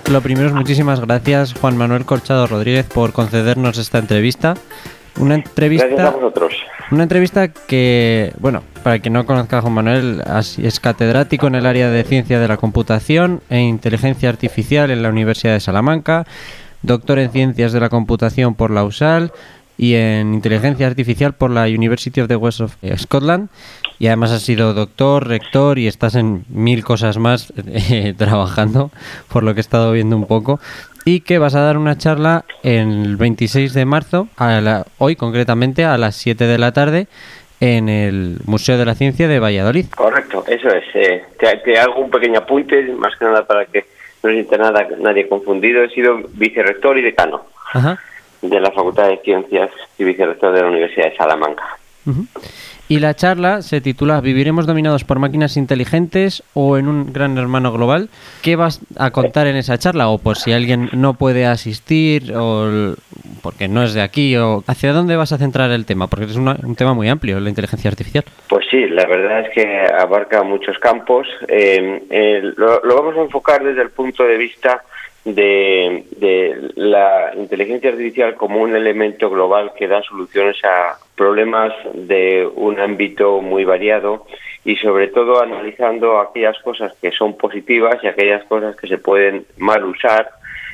Lo primero es muchísimas gracias, Juan Manuel Corchado Rodríguez, por concedernos esta entrevista. Gracias a vosotros. Una entrevista que, bueno, para quien no conozca a Juan Manuel, es catedrático en el área de Ciencia de la Computación e Inteligencia Artificial en la Universidad de Salamanca, doctor en Ciencias de la Computación por la USAL y en Inteligencia Artificial por la University of the West of Scotland. Y además has sido doctor, rector y estás en 1000 cosas más trabajando, por lo que he estado viendo un poco. Y que vas a dar una charla el 26 de marzo, hoy concretamente a las 7 de la tarde, en el Museo de la Ciencia de Valladolid. Correcto, eso es. Te hago un pequeño apunte, más que nada para que no se sienta nadie confundido. He sido vicerrector y decano de la Facultad de Ciencias y vicerrector de la Universidad de Salamanca. Y la charla se titula ¿Viviremos dominados por máquinas inteligentes o en un gran hermano global? ¿Qué vas a contar en esa charla? O por si alguien no puede asistir o porque no es de aquí, o ¿hacia dónde vas a centrar el tema? Porque es un tema muy amplio, la inteligencia artificial. Pues sí, la verdad es que abarca muchos campos. Lo vamos a enfocar desde el punto de vista de la inteligencia artificial como un elemento global que da soluciones a problemas de un ámbito muy variado y sobre todo analizando aquellas cosas que son positivas y aquellas cosas que se pueden mal usar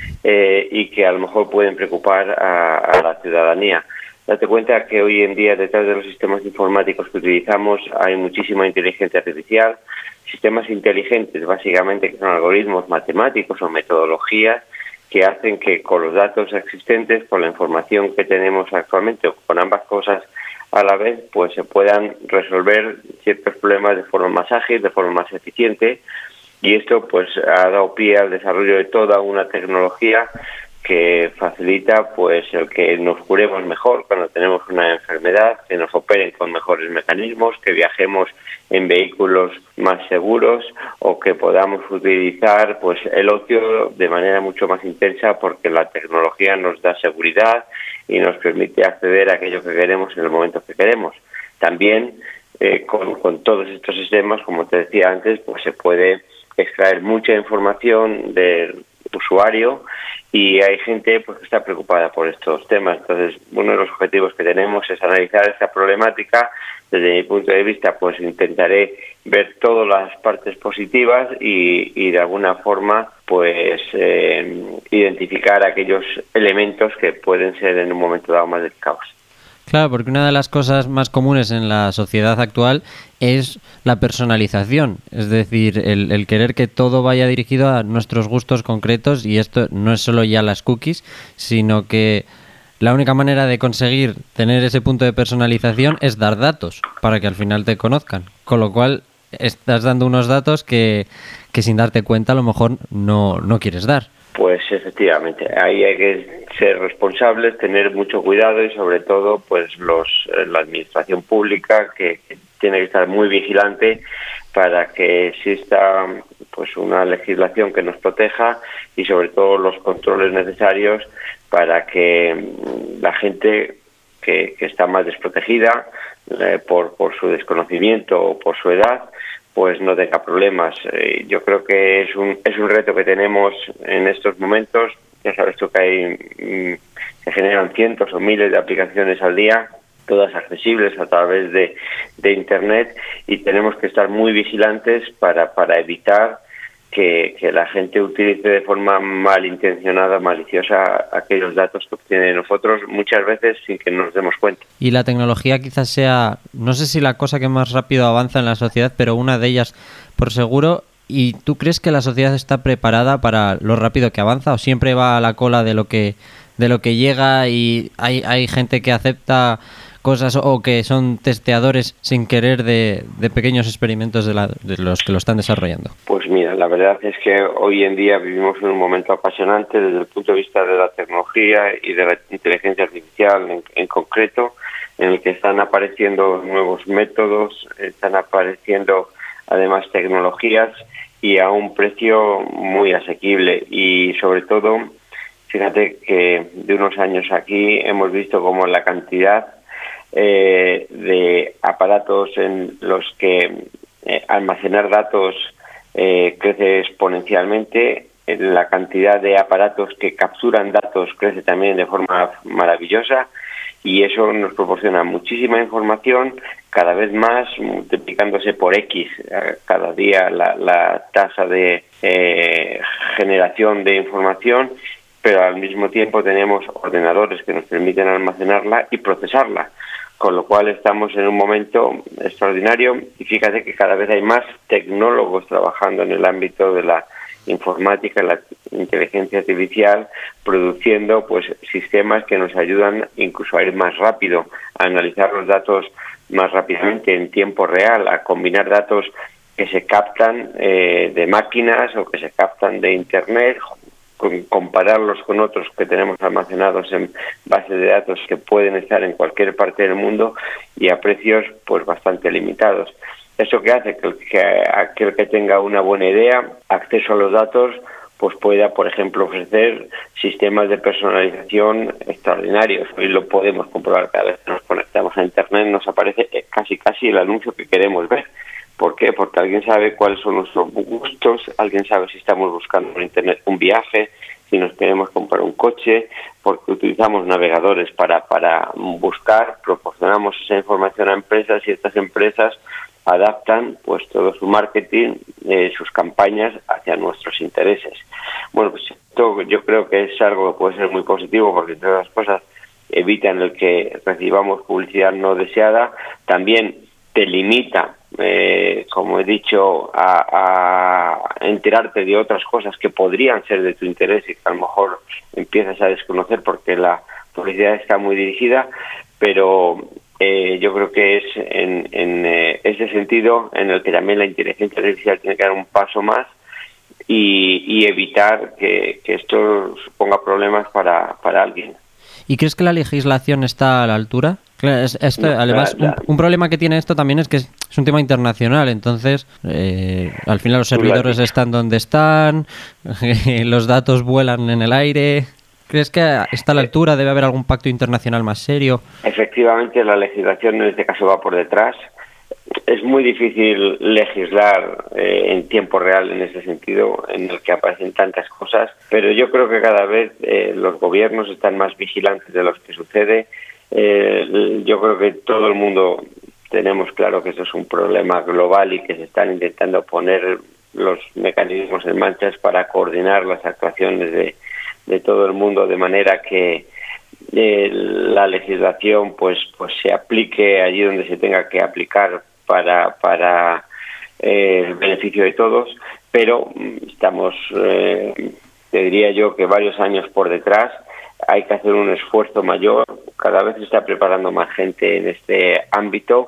y que a lo mejor pueden preocupar a la ciudadanía. Date cuenta que hoy en día detrás de los sistemas informáticos que utilizamos hay muchísima inteligencia artificial, sistemas inteligentes básicamente que son algoritmos matemáticos o metodologías que hacen que con los datos existentes, con la información que tenemos actualmente o con ambas cosas a la vez, pues se puedan resolver ciertos problemas de forma más ágil, de forma más eficiente, y esto pues ha dado pie al desarrollo de toda una tecnología que facilita pues el que nos curemos mejor cuando tenemos una enfermedad, que nos operen con mejores mecanismos, que viajemos en vehículos más seguros o que podamos utilizar pues el ocio de manera mucho más intensa porque la tecnología nos da seguridad y nos permite acceder a aquello que queremos en el momento que queremos. También con todos estos sistemas, como te decía antes, pues se puede extraer mucha información del usuario y hay gente pues que está preocupada por estos temas. Entonces, uno de los objetivos que tenemos es analizar esta problemática. Desde mi punto de vista, pues intentaré ver todas las partes positivas y de alguna forma pues identificar aquellos elementos que pueden ser en un momento dado más delicados. Claro, porque una de las cosas más comunes en la sociedad actual es la personalización, es decir, el querer que todo vaya dirigido a nuestros gustos concretos, y esto no es solo ya las cookies, sino que la única manera de conseguir tener ese punto de personalización es dar datos para que al final te conozcan, con lo cual estás dando unos datos que sin darte cuenta a lo mejor no quieres dar. Pues efectivamente, ahí hay que ser responsables, tener mucho cuidado y sobre todo pues la administración pública que tiene que estar muy vigilante para que exista pues una legislación que nos proteja y sobre todo los controles necesarios para que la gente que está más desprotegida por su desconocimiento o por su edad pues no tenga problemas. Yo creo que es un reto que tenemos en estos momentos. Ya sabes tú que se generan cientos o miles de aplicaciones al día, todas accesibles a través de Internet, y tenemos que estar muy vigilantes para evitar que la gente utilice de forma malintencionada, maliciosa, aquellos datos que obtiene de nosotros, muchas veces sin que nos demos cuenta. Y la tecnología quizás sea, no sé si la cosa que más rápido avanza en la sociedad, pero una de ellas por seguro. ¿Y tú crees que la sociedad está preparada para lo rápido que avanza o siempre va a la cola de lo que llega y hay gente que acepta cosas o que son testeadores sin querer de pequeños experimentos de los que lo están desarrollando? Pues mira, la verdad es que hoy en día vivimos en un momento apasionante desde el punto de vista de la tecnología y de la inteligencia artificial en concreto, en el que están apareciendo nuevos métodos, están apareciendo además tecnologías y a un precio muy asequible. Y sobre todo, fíjate que de unos años aquí hemos visto como la cantidad de aparatos en los que almacenar datos crece exponencialmente la cantidad de aparatos que capturan datos crece también de forma maravillosa, y eso nos proporciona muchísima información, cada vez más, multiplicándose por X cada día la tasa de generación de información, pero al mismo tiempo tenemos ordenadores que nos permiten almacenarla y procesarla, con lo cual estamos en un momento extraordinario, y fíjate que cada vez hay más tecnólogos trabajando en el ámbito de la informática, la inteligencia artificial, produciendo pues sistemas que nos ayudan incluso a ir más rápido, a analizar los datos más rápidamente en tiempo real, a combinar datos que se captan de máquinas o que se captan de Internet, compararlos con otros que tenemos almacenados en bases de datos que pueden estar en cualquier parte del mundo y a precios pues bastante limitados. Eso que hace que aquel que tenga una buena idea, acceso a los datos, pues pueda, por ejemplo, ofrecer sistemas de personalización extraordinarios. Hoy lo podemos comprobar cada vez que nos conectamos a Internet, nos aparece casi el anuncio que queremos ver. ¿Por qué? Porque alguien sabe cuáles son nuestros gustos, alguien sabe si estamos buscando en Internet un viaje, si nos queremos comprar un coche, porque utilizamos navegadores para buscar, proporcionamos esa información a empresas, y estas empresas adaptan pues todo su marketing, sus campañas hacia nuestros intereses. Bueno, pues esto yo creo que es algo que puede ser muy positivo, porque entre otras cosas evitan el que recibamos publicidad no deseada, también te limita, como he dicho, a enterarte de otras cosas que podrían ser de tu interés y que a lo mejor empiezas a desconocer porque la publicidad está muy dirigida, pero yo creo que es en ese sentido en el que también la inteligencia artificial tiene que dar un paso más y evitar que esto suponga problemas para alguien. ¿Y crees que la legislación está a la altura? Claro, además, un problema que tiene esto también es que es un tema internacional, entonces al final los servidores están donde están, los datos vuelan en el aire. ¿Crees que está a la altura? ¿Debe haber algún pacto internacional más serio? Efectivamente, la legislación en este caso va por detrás. Es muy difícil legislar en tiempo real en ese sentido, en el que aparecen tantas cosas, pero yo creo que cada vez los gobiernos están más vigilantes de lo que sucede. Yo creo que todo el mundo tenemos claro que esto es un problema global y que se están intentando poner los mecanismos en marcha para coordinar las actuaciones de todo el mundo, de manera que la legislación pues se aplique allí donde se tenga que aplicar para el beneficio de todos, pero estamos, te diría yo, que varios años por detrás. Hay que hacer un esfuerzo mayor, cada vez se está preparando más gente en este ámbito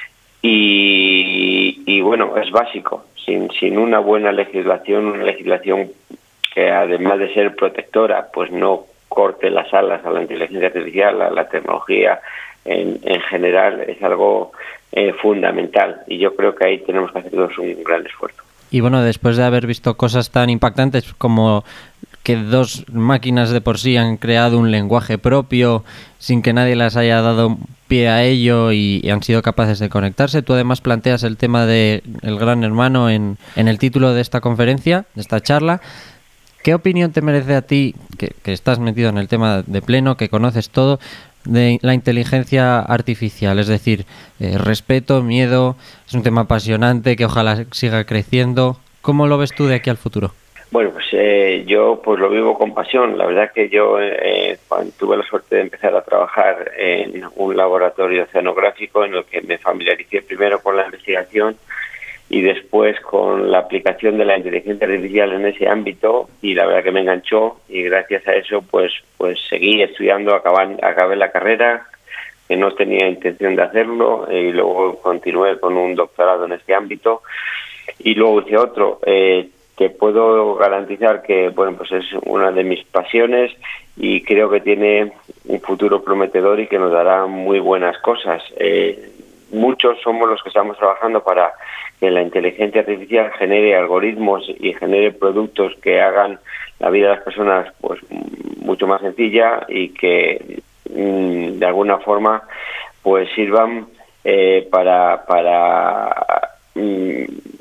y bueno, es básico. Sin una buena legislación, una legislación que además de ser protectora, pues no corte las alas a la inteligencia artificial, a la tecnología en general, es algo fundamental, y yo creo que ahí tenemos que hacer todos un gran esfuerzo. Y bueno, después de haber visto cosas tan impactantes como que dos máquinas de por sí han creado un lenguaje propio sin que nadie les haya dado pie a ello y han sido capaces de conectarse, tú además planteas el tema de el Gran Hermano en el título de esta conferencia, de esta charla. ¿Qué opinión te merece a ti, que estás metido en el tema de pleno, que conoces todo, de la inteligencia artificial? Es decir, respeto, miedo, es un tema apasionante que ojalá siga creciendo. ¿Cómo lo ves tú de aquí al futuro? Bueno, pues yo pues lo vivo con pasión. La verdad que yo cuando tuve la suerte de empezar a trabajar en un laboratorio oceanográfico en el que me familiaricé primero con la investigación y después con la aplicación de la inteligencia artificial en ese ámbito, y la verdad que me enganchó, y gracias a eso pues seguí estudiando, acabé la carrera, que no tenía intención de hacerlo, y luego continué con un doctorado en este ámbito y luego hice otro. Te puedo garantizar que bueno, pues es una de mis pasiones y creo que tiene un futuro prometedor y que nos dará muy buenas cosas. Muchos somos los que estamos trabajando para que la inteligencia artificial genere algoritmos y genere productos que hagan la vida de las personas pues mucho más sencilla y que de alguna forma pues sirvan para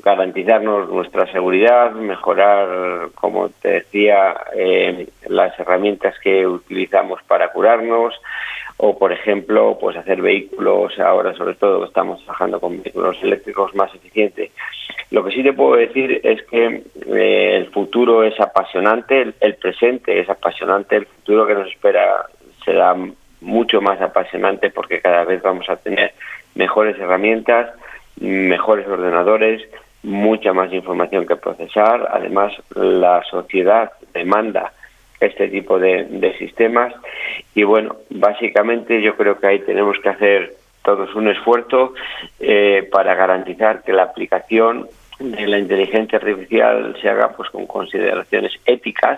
garantizarnos nuestra seguridad, mejorar, como te decía, las herramientas que utilizamos para curarnos, o por ejemplo, pues hacer vehículos, ahora sobre todo estamos trabajando con vehículos eléctricos más eficientes. Lo que sí te puedo decir es que el futuro es apasionante, el presente es apasionante, el futuro que nos espera será mucho más apasionante porque cada vez vamos a tener mejores herramientas, mejores ordenadores, mucha más información que procesar. Además, la sociedad demanda este tipo de sistemas y bueno, básicamente yo creo que ahí tenemos que hacer todos un esfuerzo para garantizar que la aplicación de la inteligencia artificial se haga pues con consideraciones éticas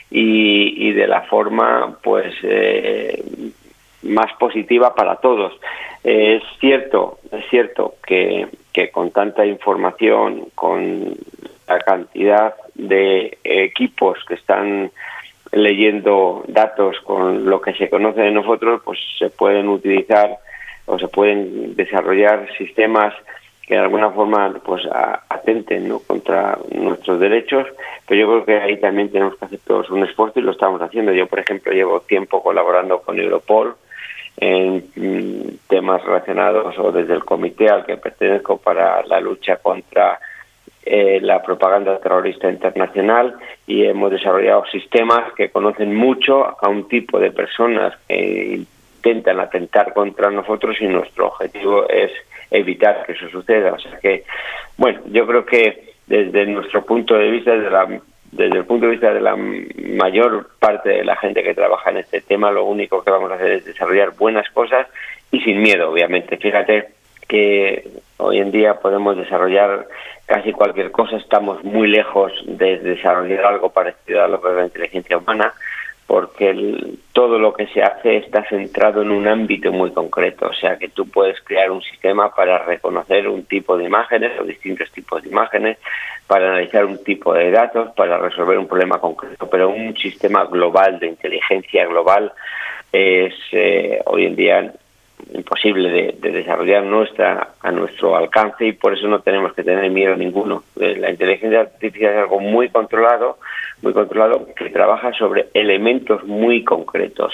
y de la forma pues más positiva para todos. Es cierto que con tanta información, con la cantidad de equipos que están leyendo datos con lo que se conoce de nosotros, pues se pueden utilizar o se pueden desarrollar sistemas que de alguna forma pues atenten, ¿no?, contra nuestros derechos, pero yo creo que ahí también tenemos que hacer todos un esfuerzo y lo estamos haciendo. Yo, por ejemplo, llevo tiempo colaborando con Europol en temas relacionados o desde el comité al que pertenezco para la lucha contra la propaganda terrorista internacional, y hemos desarrollado sistemas que conocen mucho a un tipo de personas que intentan atentar contra nosotros y nuestro objetivo es evitar que eso suceda. O sea que, bueno, yo creo que desde nuestro punto de vista, desde el punto de vista de la mayor parte de la gente que trabaja en este tema, lo único que vamos a hacer es desarrollar buenas cosas y sin miedo, obviamente. Fíjate que hoy en día podemos desarrollar casi cualquier cosa, estamos muy lejos de desarrollar algo parecido a lo que es la inteligencia humana, porque todo lo que se hace está centrado en un ámbito muy concreto. O sea que tú puedes crear un sistema para reconocer un tipo de imágenes o distintos tipos de imágenes, para analizar un tipo de datos, para resolver un problema concreto, pero un sistema global de inteligencia global es hoy en día imposible de desarrollar a nuestro alcance, y por eso no tenemos que tener miedo ninguno. La inteligencia artificial es algo muy controlado, que trabaja sobre elementos muy concretos,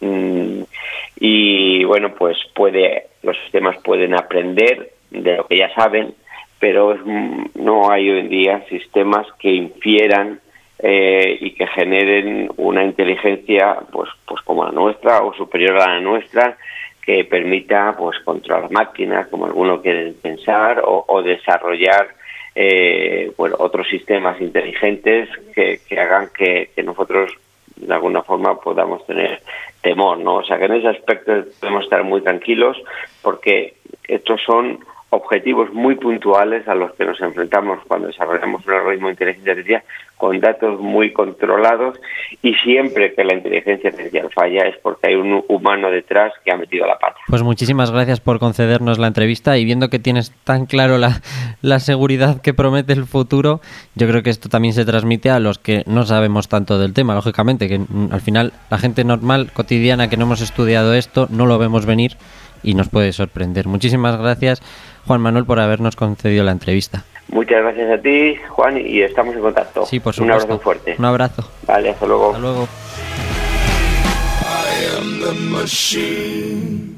y bueno, pues los sistemas pueden aprender de lo que ya saben, pero no hay hoy en día sistemas que infieran y que generen una inteligencia pues como la nuestra o superior a la nuestra, que permita pues controlar máquinas, como algunos quieren pensar, o desarrollar otros sistemas inteligentes que hagan que nosotros de alguna forma podamos tener temor, ¿no? O sea que en ese aspecto podemos estar muy tranquilos, porque estos son objetivos muy puntuales a los que nos enfrentamos cuando desarrollamos un algoritmo de inteligencia artificial con datos muy controlados, y siempre que la inteligencia artificial falla es porque hay un humano detrás que ha metido la pata. Pues muchísimas gracias por concedernos la entrevista, y viendo que tienes tan claro la seguridad que promete el futuro, yo creo que esto también se transmite a los que no sabemos tanto del tema, lógicamente, que al final la gente normal, cotidiana, que no hemos estudiado esto, no lo vemos venir y nos puede sorprender. Muchísimas gracias, Juan Manuel, por habernos concedido la entrevista. Muchas gracias a ti, Juan, y estamos en contacto. Sí, por supuesto. Un abrazo fuerte. Un abrazo. Vale, hasta luego. Hasta luego. I am the machine.